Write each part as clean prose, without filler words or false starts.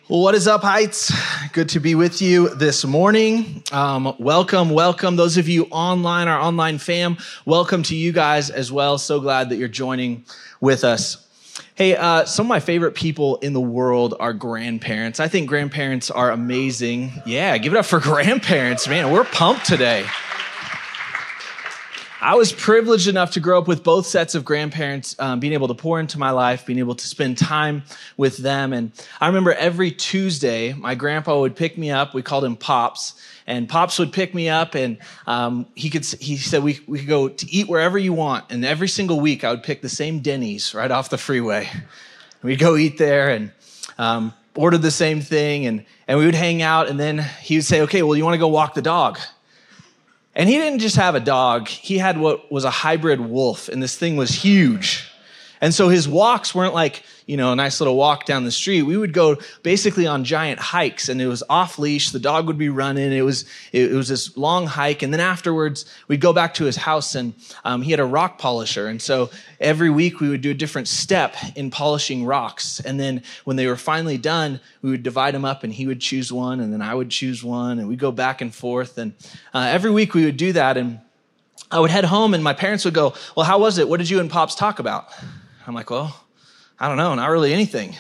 Well, what is up, Heights? Good to be with you this morning. Welcome. Those of you online, our online fam, welcome to you guys as well. So glad that you're joining with us. Hey, some of my favorite people in the world are grandparents. I think grandparents are amazing. Yeah, give it up for grandparents, man. We're pumped today. I was privileged enough to grow up with both sets of grandparents, being able to pour into my life, being able to spend time with them. And I remember every Tuesday, my grandpa would pick me up. We called him Pops. And Pops would pick me up, and he said we could go to eat wherever you want. And every single week, I would pick the same Denny's right off the freeway. We'd go eat there and order the same thing, and we would hang out. And then he would say, okay, well, you want to go walk the dog? And he didn't just have a dog. He had what was a hybrid wolf, and this thing was huge. And so his walks weren't like, a nice little walk down the street. We would go basically on giant hikes, and it was off leash. The dog would be running. It was this long hike. And then afterwards, we'd go back to his house, and he had a rock polisher. And so every week we would do a different step in polishing rocks. And then when they were finally done, we would divide them up, and he would choose one, and then I would choose one, and we'd go back and forth. And every week we would do that. And I would head home, and my parents would go, well, how was it? What did you and Pops talk about? I'm like, well, I don't know, not really anything.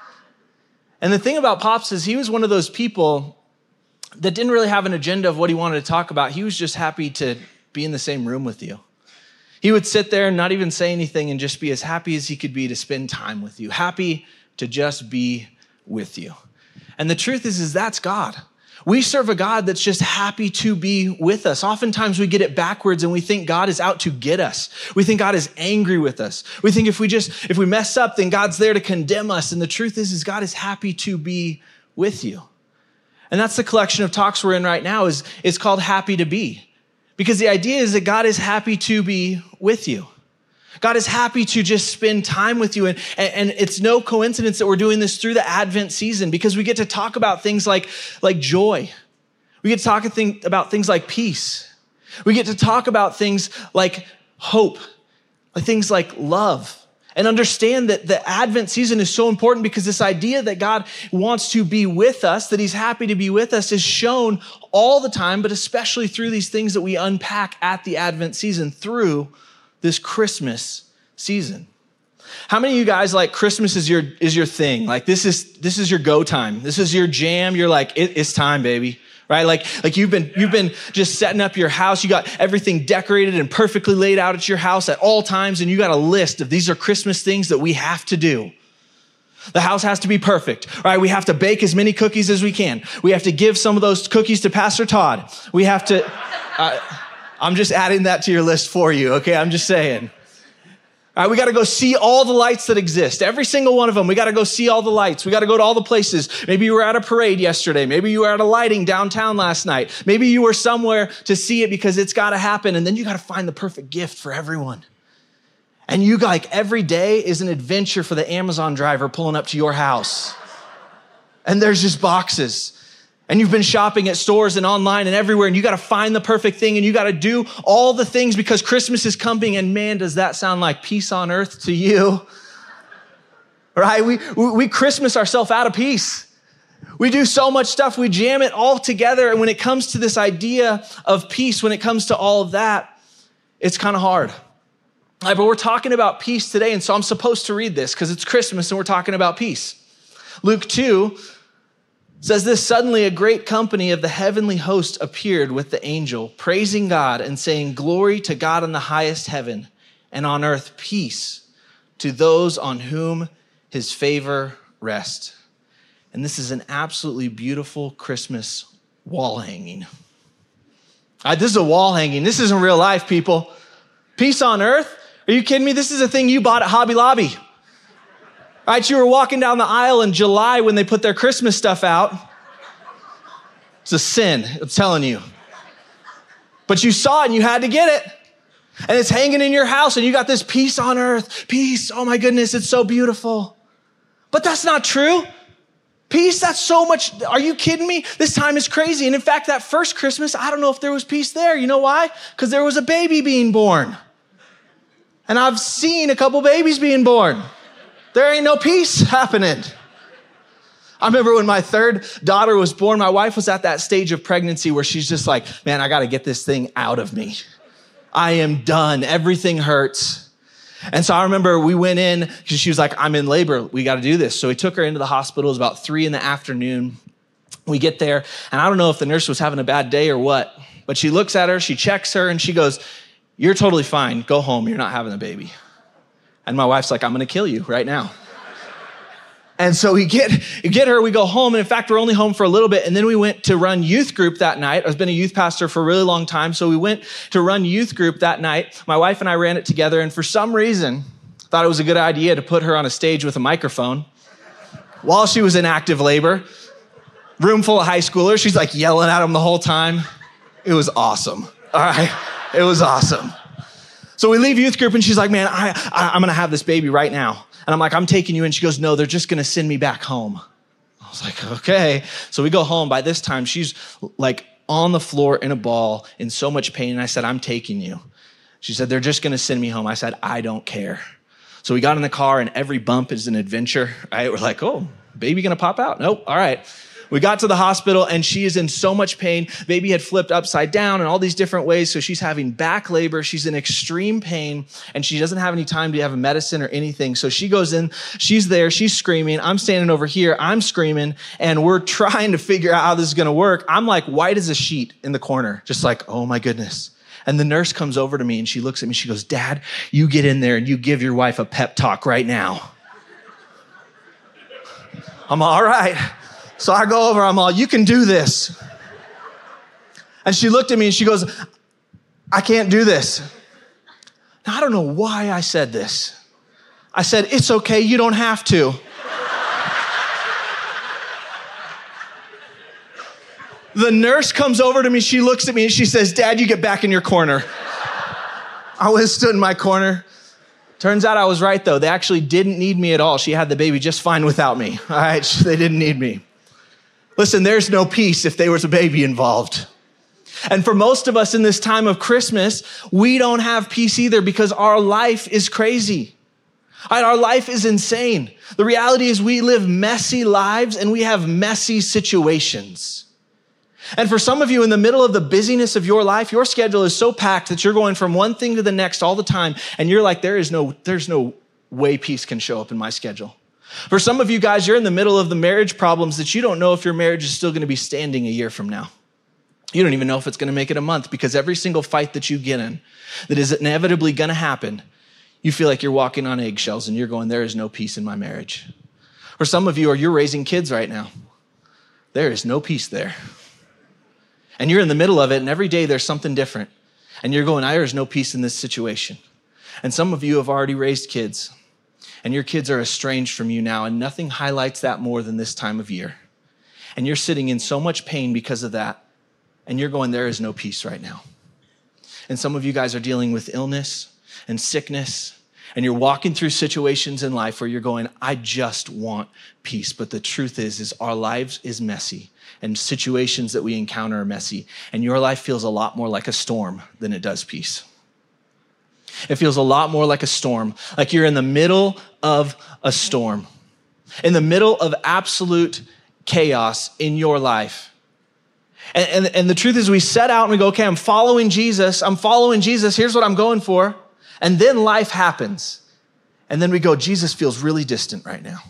And the thing about Pops is he was one of those people that didn't really have an agenda of what he wanted to talk about. He was just happy to be in the same room with you. He would sit there and not even say anything and just be as happy as he could be to spend time with you, happy to just be with you. And the truth is that's God. We serve a God that's just happy to be with us. Oftentimes we get it backwards and we think God is out to get us. We think God is angry with us. We think if we mess up, then God's there to condemn us. And the truth is God is happy to be with you. And that's the collection of talks we're in right now is called Happy to Be. Because the idea is that God is happy to be with you. God is happy to just spend time with you. And it's no coincidence that we're doing this through the Advent season because we get to talk about things like joy. We get to talk about things like peace. We get to talk about things like hope, like things like love. And understand that the Advent season is so important because this idea that God wants to be with us, that he's happy to be with us, is shown all the time, but especially through these things that we unpack at the Advent season through this Christmas season. How many of you guys like Christmas is your thing? Like this is your go time. This is your jam. You're like, it's time, baby. Right? Like you've been just setting up your house. You got everything decorated and perfectly laid out at your house at all times. And you got a list of these are Christmas things that we have to do. The house has to be perfect, right? We have to bake as many cookies as we can. We have to give some of those cookies to Pastor Todd. We have to, I'm just adding that to your list for you, okay? I'm just saying. All right, we got to go see all the lights that exist. Every single one of them. We got to go see all the lights. We got to go to all the places. Maybe you were at a parade yesterday. Maybe you were at a lighting downtown last night. Maybe you were somewhere to see it because it's got to happen. And then you got to find the perfect gift for everyone. And every day is an adventure for the Amazon driver pulling up to your house. And there's just boxes. And you've been shopping at stores and online and everywhere, and you got to find the perfect thing, and you got to do all the things because Christmas is coming. And man, does that sound like peace on earth to you? Right? We Christmas ourselves out of peace. We do so much stuff. We jam it all together. And when it comes to this idea of peace, when it comes to all of that, it's kind of hard. Right, but we're talking about peace today. And so I'm supposed to read this because it's Christmas and we're talking about peace. Luke 2 says this, suddenly a great company of the heavenly host appeared with the angel, praising God and saying, glory to God in the highest heaven, and on earth peace to those on whom his favor rests. And this is an absolutely beautiful Christmas wall hanging. This is a wall hanging. This isn't real life, people. Peace on earth? Are you kidding me? This is a thing you bought at Hobby Lobby. Right, you were walking down the aisle in July when they put their Christmas stuff out. It's a sin, I'm telling you. But you saw it and you had to get it. And it's hanging in your house and you got this peace on earth. Peace, oh my goodness, it's so beautiful. But that's not true. Peace, that's so much, are you kidding me? This time is crazy. And in fact, that first Christmas, I don't know if there was peace there. You know why? Because there was a baby being born. And I've seen a couple babies being born. There ain't no peace happening. I remember when my third daughter was born, my wife was at that stage of pregnancy where she's just like, man, I got to get this thing out of me. I am done. Everything hurts. And so I remember we went in because she was like, I'm in labor. We got to do this. So we took her into the hospital. It was about 3 p.m. We get there, and I don't know if the nurse was having a bad day or what, but she looks at her, she checks her, and she goes, you're totally fine. Go home. You're not having a baby. And my wife's like, I'm going to kill you right now. And so we get her, we go home. And in fact, we're only home for a little bit. And then we went to run youth group that night. I've been a youth pastor for a really long time. So we went to run youth group that night. My wife and I ran it together. And for some reason, thought it was a good idea to put her on a stage with a microphone while she was in active labor. Room full of high schoolers. She's like yelling at them the whole time. It was awesome. All right. It was awesome. So we leave youth group and she's like, man, I'm going to have this baby right now. And I'm like, I'm taking you in. She goes, no, they're just going to send me back home. I was like, okay. So we go home. By this time, she's like on the floor in a ball in so much pain. And I said, I'm taking you. She said, they're just going to send me home. I said, I don't care. So we got in the car and every bump is an adventure, right? We're like, oh, baby going to pop out? Nope. All right. We got to the hospital and she is in so much pain. Baby had flipped upside down in all these different ways. So she's having back labor. She's in extreme pain and she doesn't have any time to have a medicine or anything. So she goes in, she's there, she's screaming. I'm standing over here, I'm screaming, and we're trying to figure out how this is going to work. I'm like white as a sheet in the corner, just like, oh my goodness. And the nurse comes over to me and she looks at me. She goes, Dad, you get in there and you give your wife a pep talk right now. I'm all right. So I go over, I'm all, you can do this. And she looked at me and she goes, I can't do this. Now, I don't know why I said this. I said, it's okay, you don't have to. The nurse comes over to me, she looks at me and she says, Dad, you get back in your corner. I went and stood in my corner. Turns out I was right though. They actually didn't need me at all. She had the baby just fine without me. All right, they didn't need me. Listen, there's no peace if there was a baby involved. And for most of us in this time of Christmas, we don't have peace either because our life is crazy. Our life is insane. The reality is we live messy lives and we have messy situations. And for some of you in the middle of the busyness of your life, your schedule is so packed that you're going from one thing to the next all the time. And you're like, there's no way peace can show up in my schedule. For some of you guys, you're in the middle of the marriage problems that you don't know if your marriage is still going to be standing a year from now. You don't even know if it's going to make it a month because every single fight that you get in that is inevitably going to happen, you feel like you're walking on eggshells and you're going, there is no peace in my marriage. For some of you, you're raising kids right now. There is no peace there. And you're in the middle of it and every day there's something different. And you're going, there is no peace in this situation. And some of you have already raised kids. And your kids are estranged from you now, and nothing highlights that more than this time of year. And you're sitting in so much pain because of that, and you're going, there is no peace right now. And some of you guys are dealing with illness and sickness, and you're walking through situations in life where you're going, I just want peace. But the truth is our lives is messy, and situations that we encounter are messy, and your life feels a lot more like a storm than it does peace. It feels a lot more like a storm, like you're in the middle of a storm, in the middle of absolute chaos in your life. And the truth is we set out and we go, okay, I'm following Jesus. Here's what I'm going for. And then life happens. And then we go, Jesus feels really distant right now.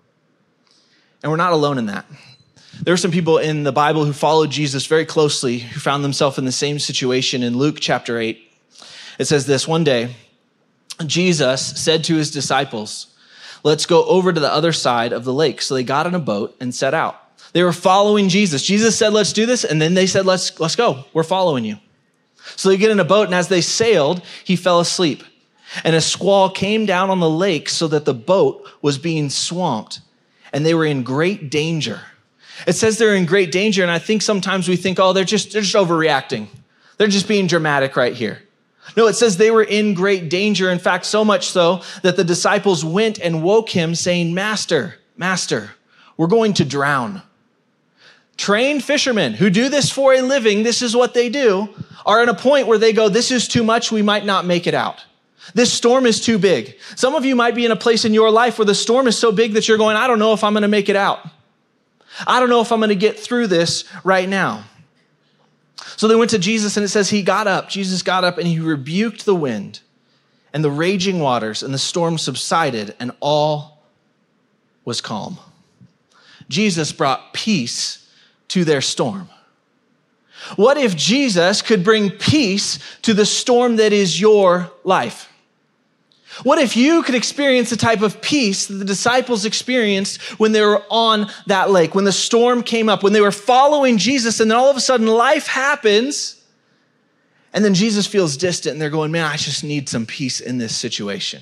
And we're not alone in that. There were some people in the Bible who followed Jesus very closely, who found themselves in the same situation. In Luke chapter 8, it says this, one day, Jesus said to his disciples, let's go over to the other side of the lake. So they got in a boat and set out. They were following Jesus. Jesus said, let's do this. And then they said, let's go. We're following you. So they get in a boat, and as they sailed, he fell asleep. And a squall came down on the lake so that the boat was being swamped, and they were in great danger. It says they're in great danger, and I think sometimes we think, oh, they're just overreacting. They're just being dramatic right here. No, it says they were in great danger. In fact, so much so that the disciples went and woke him saying, Master, we're going to drown. Trained fishermen who do this for a living, this is what they do, are at a point where they go, this is too much, we might not make it out. This storm is too big. Some of you might be in a place in your life where the storm is so big that you're going, I don't know if I'm going to make it out. I don't know if I'm going to get through this right now. So they went to Jesus, and it says Jesus got up and he rebuked the wind and the raging waters, and the storm subsided, and all was calm. Jesus brought peace to their storm. What if Jesus could bring peace to the storm that is your life? What if you could experience the type of peace that the disciples experienced when they were on that lake, when the storm came up, when they were following Jesus, and then all of a sudden life happens, and then Jesus feels distant, and they're going, man, I just need some peace in this situation.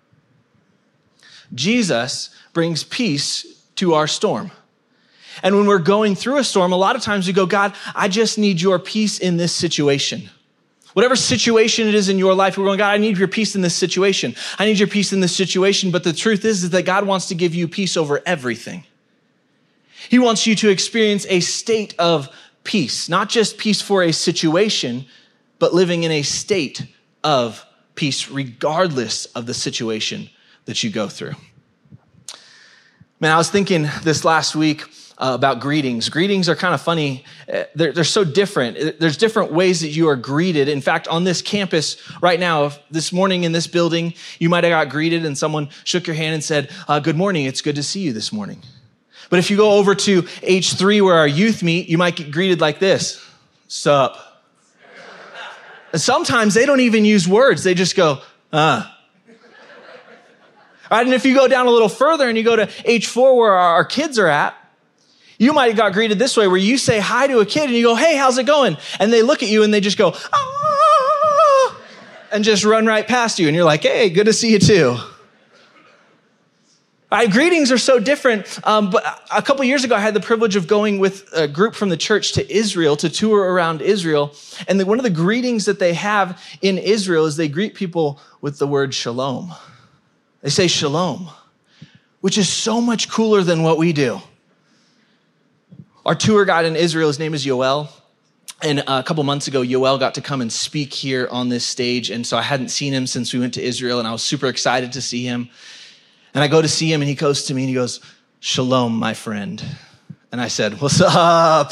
Jesus brings peace to our storm. And when we're going through a storm, a lot of times we go, God, I just need your peace in this situation. Whatever situation it is in your life, we're going, God, I need your peace in this situation. I need your peace in this situation. But the truth is that God wants to give you peace over everything. He wants you to experience a state of peace, not just peace for a situation, but living in a state of peace regardless of the situation that you go through. Man, I was thinking this last week about greetings. Greetings are kind of funny. They're so different. There's different ways that you are greeted. In fact, on this campus right now, this morning in this building, you might have got greeted and someone shook your hand and said, good morning, it's good to see you this morning. But if you go over to H3 where our youth meet, you might get greeted like this, sup. And sometimes they don't even use words. They just go, All right, and if you go down a little further and you go to H4 where our kids are at, you might have got greeted this way where you say hi to a kid and you go, hey, how's it going? And they look at you and they just go, ah, and just run right past you. And you're like, hey, good to see you too. Greetings are so different. But a couple years ago, I had the privilege of going with a group from the church to Israel to tour around Israel. And one of the greetings that they have in Israel is they greet people with the word shalom. They say shalom, which is so much cooler than what we do. Our tour guide in Israel, his name is Yoel. And a couple months ago, Yoel got to come and speak here on this stage. And so I hadn't seen him since we went to Israel, and I was super excited to see him. And I go to see him, and he goes to me, and he goes, shalom, my friend. And I said, what's up?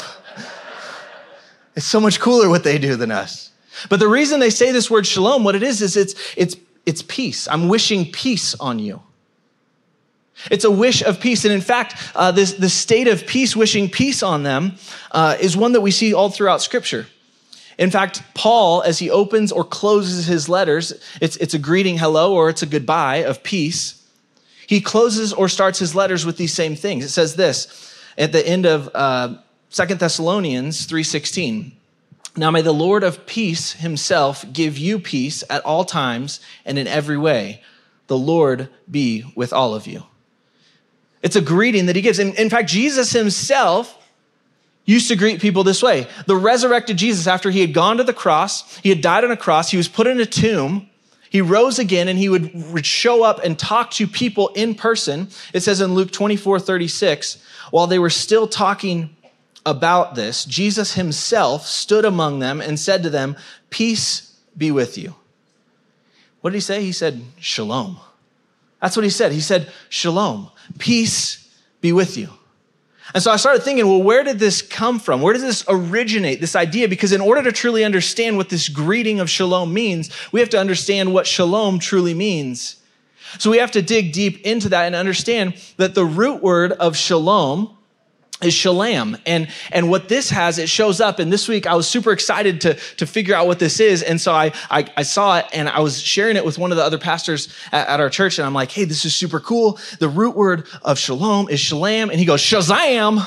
It's so much cooler what they do than us. But the reason they say this word shalom, what it is it's peace. I'm wishing peace on you. It's a wish of peace. And in fact, this state of peace, wishing peace on them, is one that we see all throughout Scripture. In fact, Paul, as he opens or closes his letters, it's a greeting, hello, or it's a goodbye of peace. He closes or starts his letters with these same things. It says this at the end of 2 Thessalonians 3:16. Now may the Lord of peace himself give you peace at all times and in every way. The Lord be with all of you. It's a greeting that he gives. In fact, Jesus himself used to greet people this way. The resurrected Jesus, after he had gone to the cross, he had died on a cross, he was put in a tomb, he rose again, and he would show up and talk to people in person. It says in Luke 24:36, while they were still talking about this, Jesus himself stood among them and said to them, peace be with you. What did he say? He said, shalom. That's what he said. He said, shalom, peace be with you. And so I started thinking, well, where did this come from? Where does this originate, this idea? Because in order to truly understand what this greeting of shalom means, we have to understand what shalom truly means. So we have to dig deep into that and understand that the root word of shalom is shalom. And what this has, it shows up. And this week I was super excited to figure out what this is. And so I saw it and I was sharing it with one of the other pastors at our church. And I'm like, hey, this is super cool. The root word of shalom is shalom. And he goes, Shazam.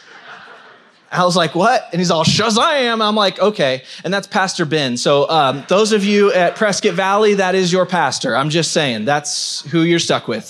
I was like, what? And he's all Shazam. I'm like, okay. And that's Pastor Ben. So those of you at Prescott Valley, that is your pastor. I'm just saying, that's who you're stuck with.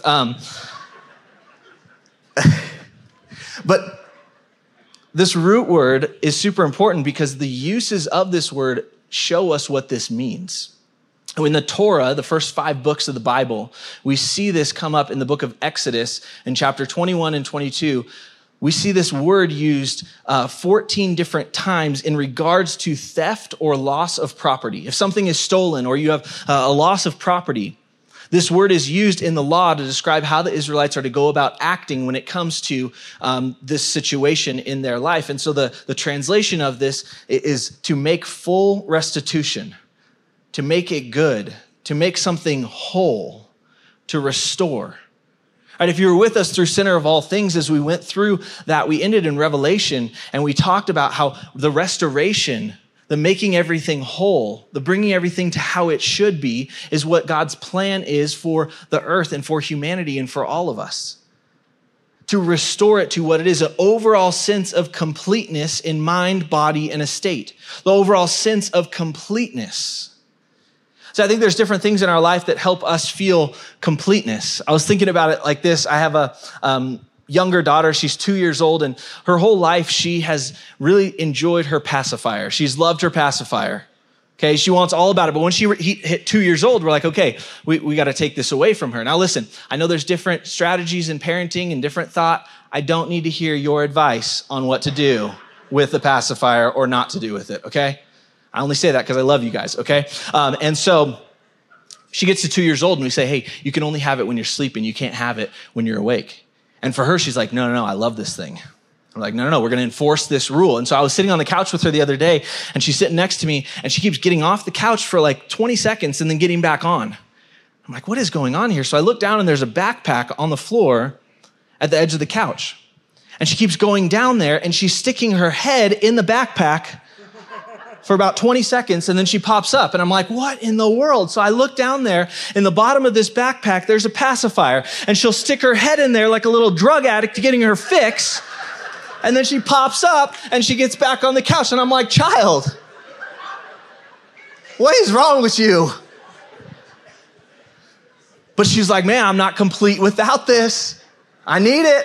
But this root word is super important because the uses of this word show us what this means. In the Torah, the first 5 books of the Bible, we see this come up in the book of Exodus in chapter 21 and 22. We see this word used 14 different times in regards to theft or loss of property. If something is stolen or you have a loss of property, This word is used in the law to describe how the Israelites are to go about acting when it comes to this situation in their life. And so the translation of this is to make full restitution, to make it good, to make something whole, to restore. All right, if you were with us through Center of All Things, as we went through that, we ended in Revelation, and we talked about how the restoration, the making everything whole, the bringing everything to how it should be, is what God's plan is for the earth and for humanity and for all of us. To restore it to what it is, an overall sense of completeness in mind, body, and estate. The overall sense of completeness. So I think there's different things in our life that help us feel completeness. I was thinking about it like this. I have a younger daughter. She's 2 years old, and her whole life she has really enjoyed her pacifier. She's loved her pacifier. Okay, she wants all about it. But when she hit 2 years old, we're like, okay, we got to take this away from her. Now listen, I know there's different strategies in parenting and different thought. I don't need to hear your advice on what to do with the pacifier or not to do with it, okay? I only say that because I love you guys, okay? And so she gets to 2 years old, and we say, hey, you can only have it when you're sleeping. You can't have it when you're awake. And for her, she's like, no, I love this thing. I'm like, no, we're going to enforce this rule. And so I was sitting on the couch with her the other day, and she's sitting next to me, and she keeps getting off the couch for like 20 seconds and then getting back on. I'm like, what is going on here? So I look down, and there's a backpack on the floor at the edge of the couch. And she keeps going down there, and she's sticking her head in the backpack for about 20 seconds, and then she pops up, and I'm like, what in the world? So I look down there, in the bottom of this backpack, there's a pacifier, and she'll stick her head in there like a little drug addict getting her fix, and then she pops up, and she gets back on the couch, and I'm like, child, what is wrong with you? But she's like, man, I'm not complete without this. I need it.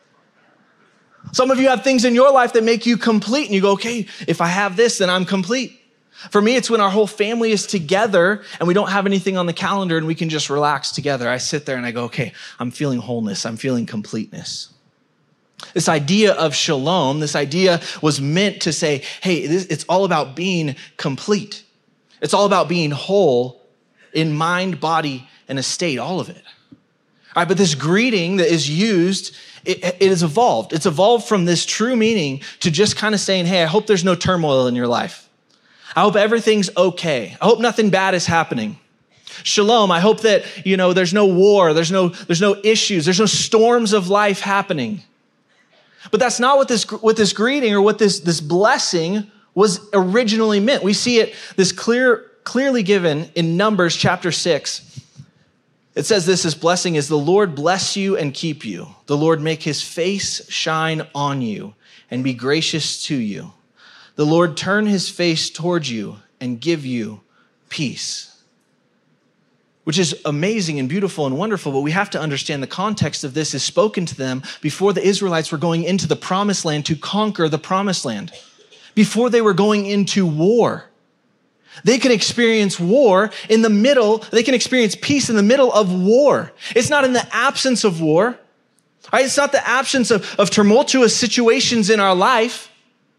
Some of you have things in your life that make you complete, and you go, okay, if I have this, then I'm complete. For me, it's when our whole family is together and we don't have anything on the calendar and we can just relax together. I sit there and I go, okay, I'm feeling wholeness. I'm feeling completeness. This idea of shalom, this idea was meant to say, hey, it's all about being complete. It's all about being whole in mind, body, and estate, all of it. All right, but this greeting that is used, it has evolved. It's evolved from this true meaning to just kind of saying, hey, I hope there's no turmoil in your life. I hope everything's okay. I hope nothing bad is happening. Shalom, I hope that, there's no war, there's no issues, there's no storms of life happening. But that's not what this greeting or what this blessing was originally meant. We see it clearly given in Numbers chapter 6. It says this blessing is the Lord bless you and keep you. The Lord make his face shine on you and be gracious to you. The Lord turn his face towards you and give you peace. Which is amazing and beautiful and wonderful, but we have to understand the context of this is spoken to them before the Israelites were going into the promised land to conquer the promised land. Before they were going into war. They can experience war in the middle. They can experience peace in the middle of war. It's not in the absence of war. Right? It's not the absence of tumultuous situations in our life.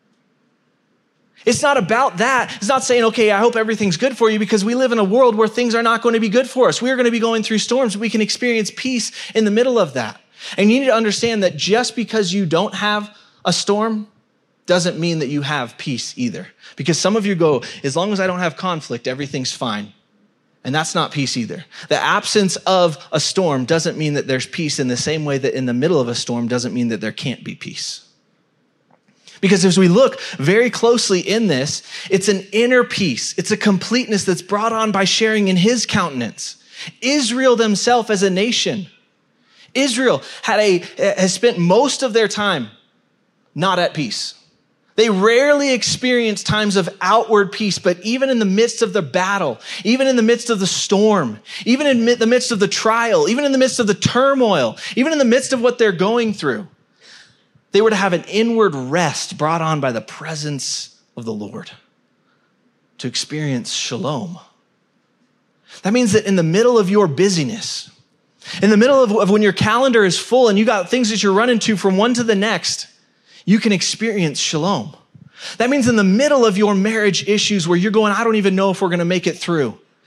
It's not about that. It's not saying, okay, I hope everything's good for you, because we live in a world where things are not going to be good for us. We are going to be going through storms. We can experience peace in the middle of that. And you need to understand that just because you don't have a storm doesn't mean that you have peace either. Because some of you go, as long as I don't have conflict, everything's fine. And that's not peace either. The absence of a storm doesn't mean that there's peace, in the same way that in the middle of a storm doesn't mean that there can't be peace. Because as we look very closely in this, it's an inner peace. It's a completeness that's brought on by sharing in his countenance. Israel themselves as a nation. Israel has spent most of their time not at peace. They rarely experience times of outward peace, but even in the midst of the battle, even in the midst of the storm, even in the midst of the trial, even in the midst of the turmoil, even in the midst of what they're going through, they were to have an inward rest brought on by the presence of the Lord, to experience shalom. That means that in the middle of your busyness, in the middle of when your calendar is full and you got things that you're running to from one to the next, you can experience shalom. That means in the middle of your marriage issues where you're going, I don't even know if we're going to make it through.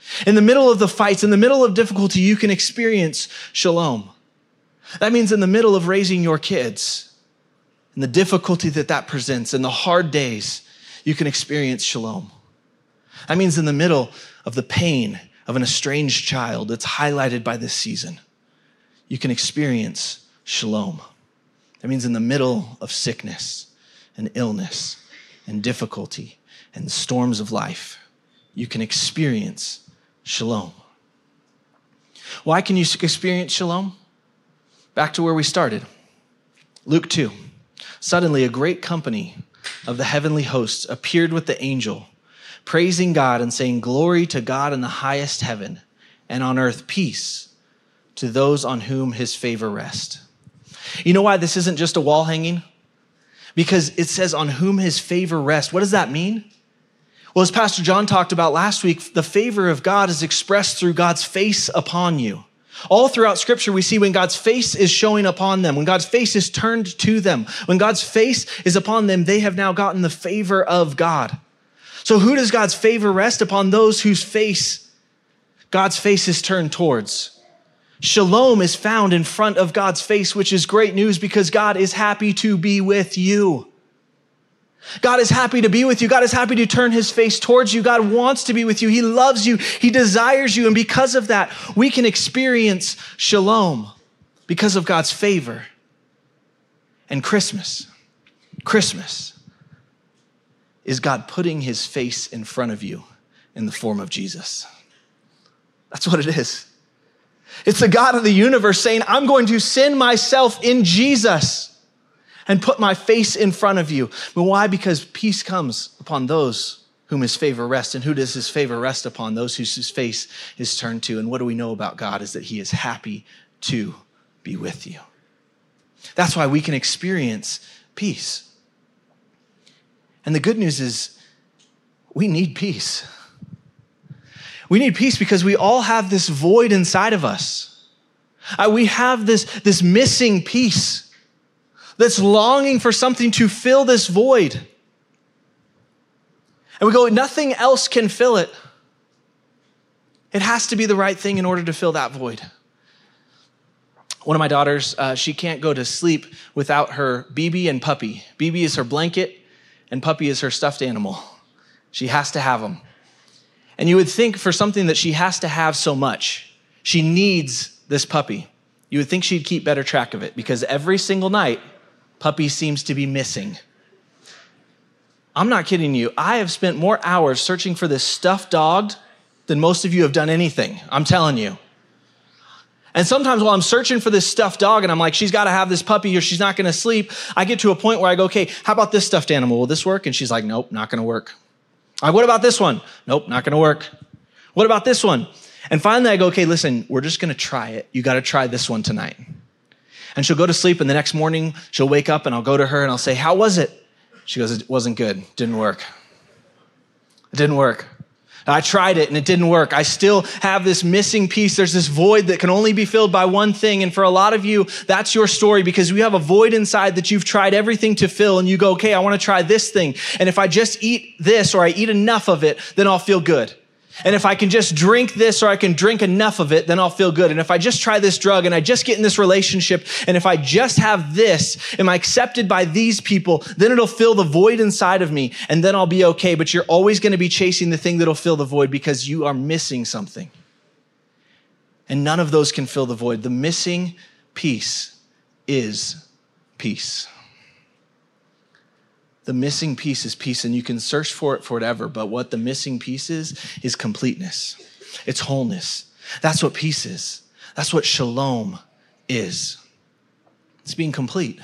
In the middle of the fights, in the middle of difficulty, you can experience shalom. That means in the middle of raising your kids, and the difficulty that presents, and the hard days, you can experience shalom. That means in the middle of the pain of an estranged child that's highlighted by this season, you can experience shalom. That means in the middle of sickness and illness and difficulty and the storms of life, you can experience shalom. Why can you experience shalom? Back to where we started. Luke 2. Suddenly a great company of the heavenly hosts appeared with the angel, praising God and saying, "Glory to God in the highest heaven, and on earth peace to those on whom his favor rests." You know why this isn't just a wall hanging? Because it says on whom his favor rests. What does that mean? Well, as Pastor John talked about last week, the favor of God is expressed through God's face upon you. All throughout Scripture, we see when God's face is showing upon them, when God's face is turned to them, when God's face is upon them, they have now gotten the favor of God. So who does God's favor rest upon? Those whose face God's face is turned towards. Shalom is found in front of God's face, which is great news because God is happy to be with you. God is happy to be with you. God is happy to turn his face towards you. God wants to be with you. He loves you. He desires you. And because of that, we can experience shalom because of God's favor. And Christmas is God putting his face in front of you in the form of Jesus. That's what it is. It's the God of the universe saying, I'm going to send myself in Jesus and put my face in front of you. But why? Because peace comes upon those whom his favor rests. And who does his favor rest upon? Those whose his face is turned to. And what do we know about God is that he is happy to be with you. That's why we can experience peace. And the good news is we need peace. We need peace because we all have this void inside of us. We have this missing piece that's longing for something to fill this void. And we go, nothing else can fill it. It has to be the right thing in order to fill that void. One of my daughters, she can't go to sleep without her BB and Puppy. BB is her blanket and Puppy is her stuffed animal. She has to have them. And you would think for something that she has to have so much, she needs this puppy. You would think she'd keep better track of it because every single night, Puppy seems to be missing. I'm not kidding you. I have spent more hours searching for this stuffed dog than most of you have done anything. I'm telling you. And sometimes while I'm searching for this stuffed dog and I'm like, she's got to have this puppy or she's not going to sleep, I get to a point where I go, okay, how about this stuffed animal? Will this work? And she's like, nope, not going to work. What about this one? Nope, not going to work. What about this one? And finally I go, okay, listen, we're just going to try it. You got to try this one tonight. And she'll go to sleep and the next morning she'll wake up and I'll go to her and I'll say, how was it? She goes, it wasn't good. Didn't work. It didn't work. I tried it and it didn't work. I still have this missing piece. There's this void that can only be filled by one thing. And for a lot of you, that's your story because you have a void inside that you've tried everything to fill and you go, okay, I want to try this thing. And if I just eat this or I eat enough of it, then I'll feel good. And if I can just drink this or I can drink enough of it, then I'll feel good. And if I just try this drug and I just get in this relationship, and if I just have this, am I accepted by these people, then it'll fill the void inside of me and then I'll be okay. But you're always going to be chasing the thing that'll fill the void because you are missing something. And none of those can fill the void. The missing piece is peace. The missing piece is peace, and you can search for it forever, but what the missing piece is completeness. It's wholeness. That's what peace is. That's what shalom is. It's being complete.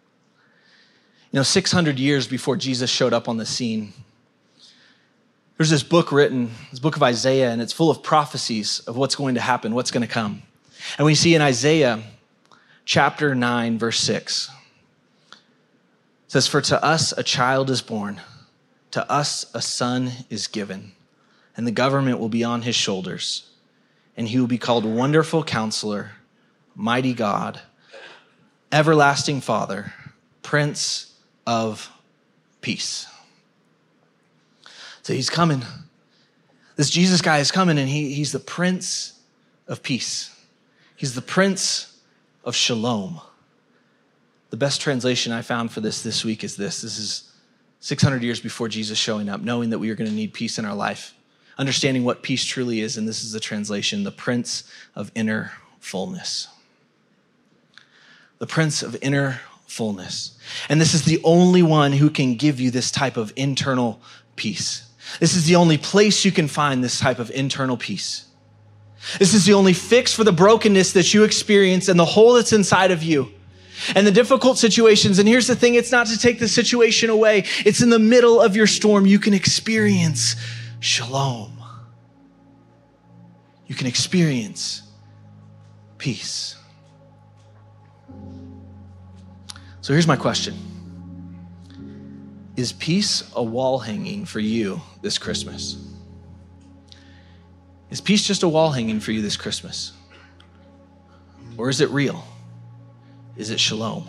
600 years before Jesus showed up on the scene, there's this book written, this book of Isaiah, and it's full of prophecies of what's going to happen, what's going to come. And we see in Isaiah chapter 9, verse 6, it says, for to us a child is born, to us a son is given, and the government will be on his shoulders, and he will be called Wonderful Counselor, Mighty God, Everlasting Father, Prince of Peace. So he's coming. This Jesus guy is coming, and he's the Prince of Peace. He's the Prince of Shalom. The best translation I found for this week is this. This is 600 years before Jesus showing up, knowing that we are going to need peace in our life, understanding what peace truly is, and this is the translation, the Prince of Inner Fullness. The Prince of Inner Fullness. And this is the only one who can give you this type of internal peace. This is the only place you can find this type of internal peace. This is the only fix for the brokenness that you experience and the hole that's inside of you and the difficult situations. And here's the thing, it's not to take the situation away. It's in the middle of your storm. You can experience shalom. You can experience peace. So here's my question. Is peace a wall hanging for you this Christmas? Is peace just a wall hanging for you this Christmas? Or is it real? Is it shalom?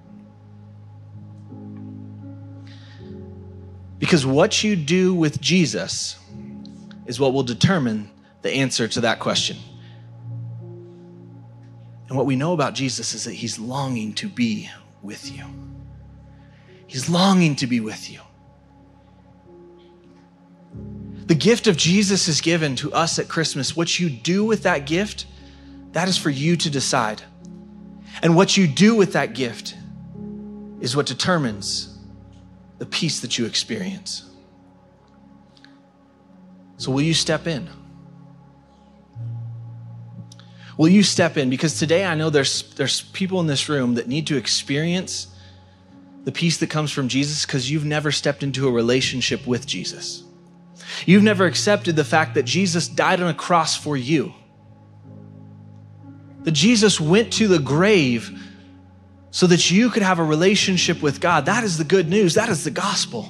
Because what you do with Jesus is what will determine the answer to that question. And what we know about Jesus is that he's longing to be with you. He's longing to be with you. The gift of Jesus is given to us at Christmas. What you do with that gift, that is for you to decide. And what you do with that gift is what determines the peace that you experience. So will you step in? Will you step in? Because today I know there's people in this room that need to experience the peace that comes from Jesus because you've never stepped into a relationship with Jesus. You've never accepted the fact that Jesus died on a cross for you. That Jesus went to the grave so that you could have a relationship with God. That is the good news. That is the gospel.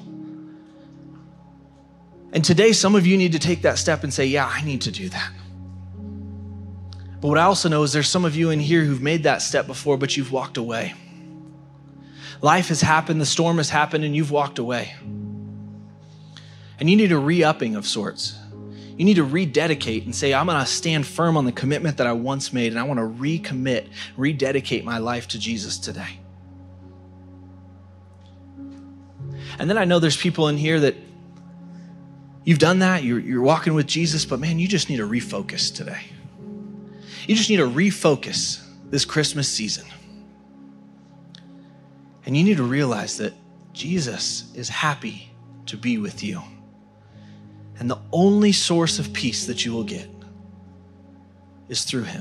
And today, some of you need to take that step and say, yeah, I need to do that. But what I also know is there's some of you in here who've made that step before, but you've walked away. Life has happened, the storm has happened, and you've walked away. And you need a re-upping of sorts. You need to rededicate and say, I'm going to stand firm on the commitment that I once made, and I want to recommit, rededicate my life to Jesus today. And then I know there's people in here that you've done that, you're walking with Jesus, but man, you just need to refocus today. You just need to refocus this Christmas season. And you need to realize that Jesus is happy to be with you. And the only source of peace that you will get is through him.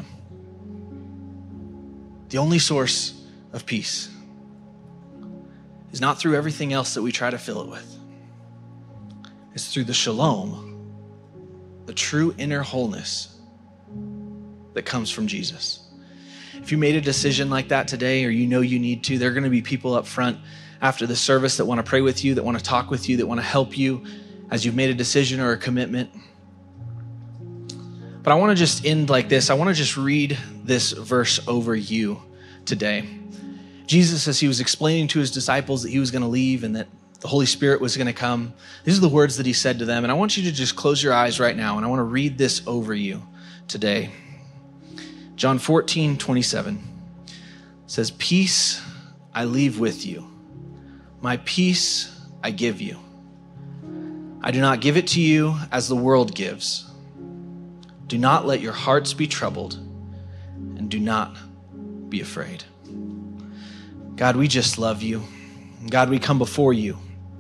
The only source of peace is not through everything else that we try to fill it with. It's through the shalom, the true inner wholeness that comes from Jesus. If you made a decision like that today, or you know you need to, there are going to be people up front after the service that want to pray with you, that want to talk with you, that want to help you as you've made a decision or a commitment. But I want to just end like this. I want to just read this verse over you today. Jesus, as he was explaining to his disciples that he was going to leave and that the Holy Spirit was going to come, these are the words that he said to them. And I want you to just close your eyes right now, and I want to read this over you today. John 14:27 says, "Peace I leave with you. My peace I give you. I do not give it to you as the world gives. Do not let your hearts be troubled, and do not be afraid." God, we just love you. God, we come before you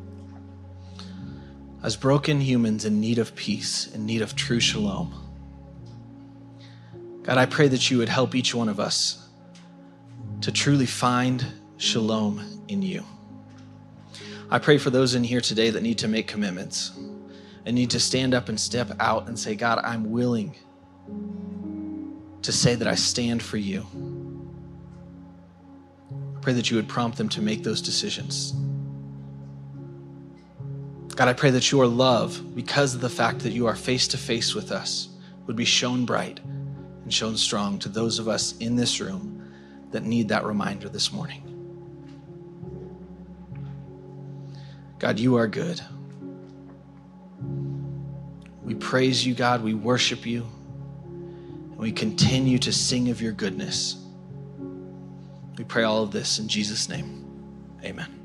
as broken humans in need of peace, in need of true shalom. God, I pray that you would help each one of us to truly find shalom in you. I pray for those in here today that need to make commitments and need to stand up and step out and say, God, I'm willing to say that I stand for you. I pray that you would prompt them to make those decisions. God, I pray that your love, because of the fact that you are face to face with us, would be shown bright and shown strong to those of us in this room that need that reminder this morning. God, you are good. We praise you, God. We worship you. And we continue to sing of your goodness. We pray all of this in Jesus' name. Amen.